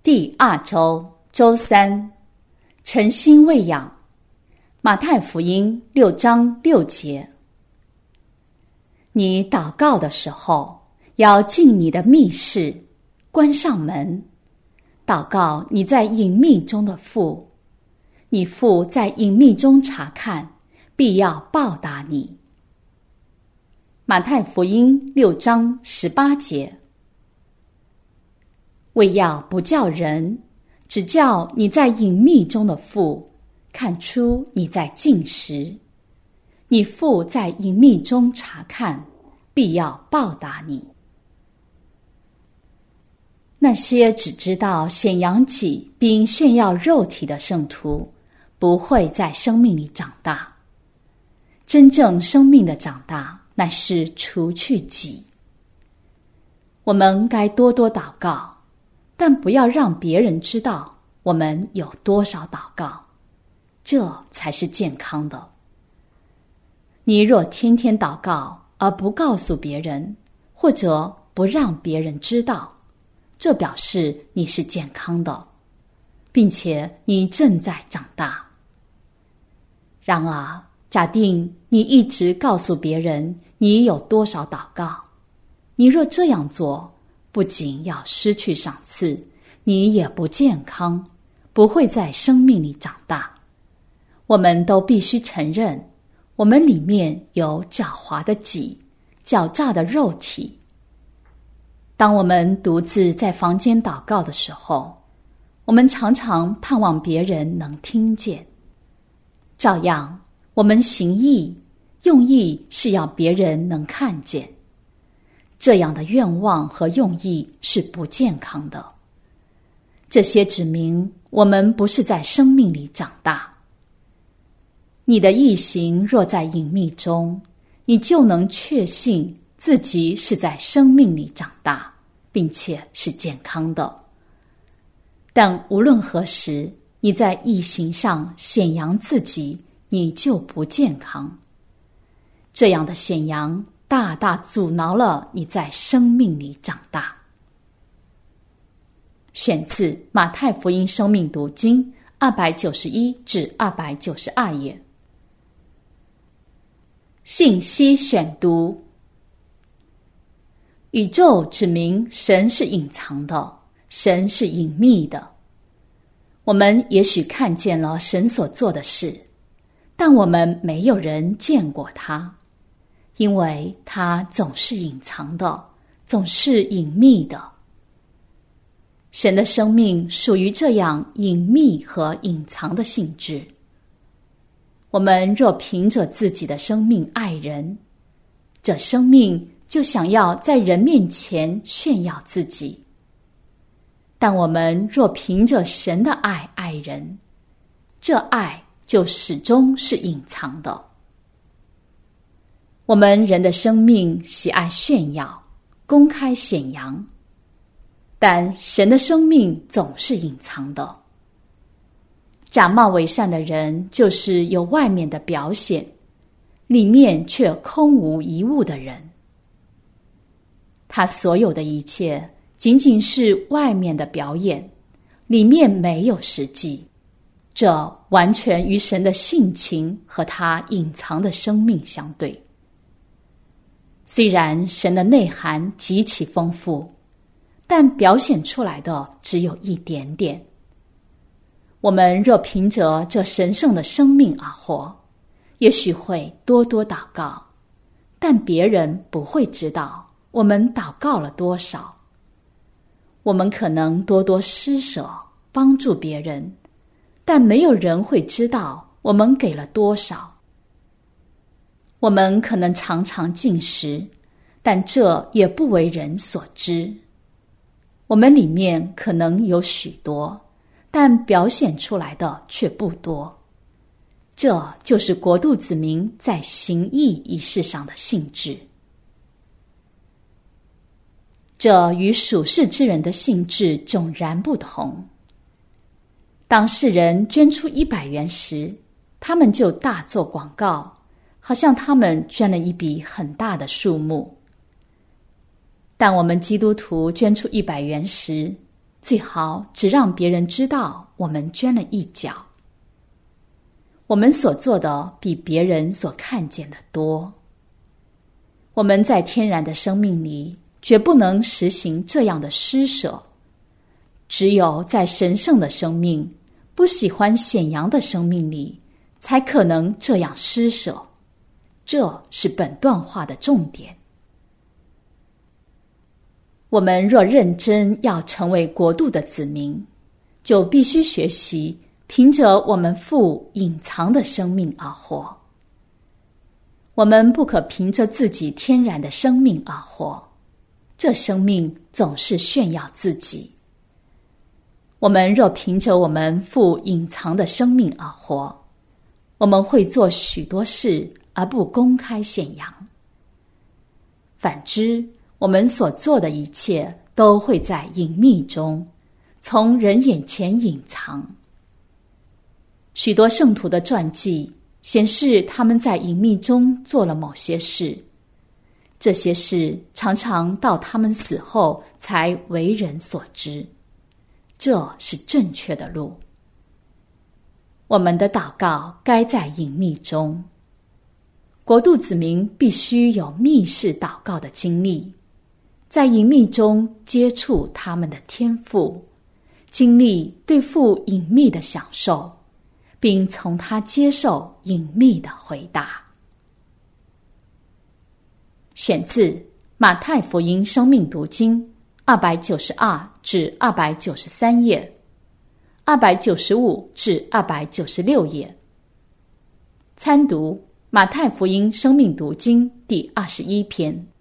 第二周周三，诚心喂养。马太福音6章6节。你祷告的时候，要进你的密室，关上门，祷告你在隐秘中的父，你父在隐秘中查看，必要报答你。马太福音6章18节。为要不叫人，只叫你在隐秘中的父看出你在禁食，你父在隐秘中查看，必要报答你。那些只知道显扬己并炫耀肉体的圣徒，不会在生命里长大。真正生命的长大，乃是除去己。我们该多多祷告，但不要让别人知道我们有多少祷告，这才是健康的。你若天天祷告而不告诉别人，或者不让别人知道，这表示你是健康的，并且你正在长大。然而，假定你一直告诉别人你有多少祷告，你若这样做，不仅要失去赏赐，你也不健康，不会在生命里长大。我们都必须承认，我们里面有狡猾的己，狡诈的肉体。当我们独自在房间祷告的时候，我们常常盼望别人能听见。照样，我们行义，用意是要别人能看见。这样的愿望和用意是不健康的。这些指明我们不是在生命里长大。你的义行若在隐秘中，你就能确信自己是在生命里长大，并且是健康的。但无论何时，你在义行上显扬自己，你就不健康。这样的显扬大大阻挠了你在生命里长大。选自马太福音生命读经291至292页。信息选读。宇宙指明神是隐藏的，神是隐秘的。我们也许看见了神所做的事，但我们没有人见过他，因为他总是隐藏的，总是隐秘的。神的生命属于这样隐秘和隐藏的性质。我们若凭着自己的生命爱人，这生命就想要在人面前炫耀自己。但我们若凭着神的爱爱人，这爱就始终是隐藏的。我们人的生命喜爱炫耀，公开显扬，但神的生命总是隐藏的。假冒伪善的人就是有外面的表显，里面却空无一物的人。他所有的一切仅仅是外面的表演，里面没有实际，这完全与神的性情和他隐藏的生命相对。虽然神的内涵极其丰富，但表现出来的只有一点点。我们若凭着这神圣的生命而活，也许会多多祷告，但别人不会知道我们祷告了多少。我们可能多多施舍，帮助别人，但没有人会知道我们给了多少。我们可能常常进食，但这也不为人所知。我们里面可能有许多，但表现出来的却不多。这就是国度子民在行义一事上的性质。这与属世之人的性质迥然不同。当世人捐出100元时，他们就大做广告，好像他们捐了一笔很大的数目。但我们基督徒捐出100元时， 最好只让别人知道我们捐了一角。我们所做的比别人所看见的多。我们在天然的生命里绝不能实行这样的施舍，只有在神圣的生命、不喜欢显扬的生命里，才可能这样施舍。这是本段话的重点。我们若认真要成为国度的子民，就必须学习凭着我们父隐藏的生命而活。我们不可凭着自己天然的生命而活，这生命总是炫耀自己。我们若凭着我们父隐藏的生命而活，我们会做许多事而不公开显扬。反之，我们所做的一切都会在隐秘中，从人眼前隐藏。许多圣徒的传记显示他们在隐秘中做了某些事，这些事常常到他们死后才为人所知。这是正确的路。我们的祷告该在隐秘中。国度子民必须有密室祷告的经历，在隐秘中接触他们的天父，经历对父隐秘的享受，并从他接受隐秘的回答。选自马太福音生命读经292至293页，295至296页。参读马太福音生命读经第21篇。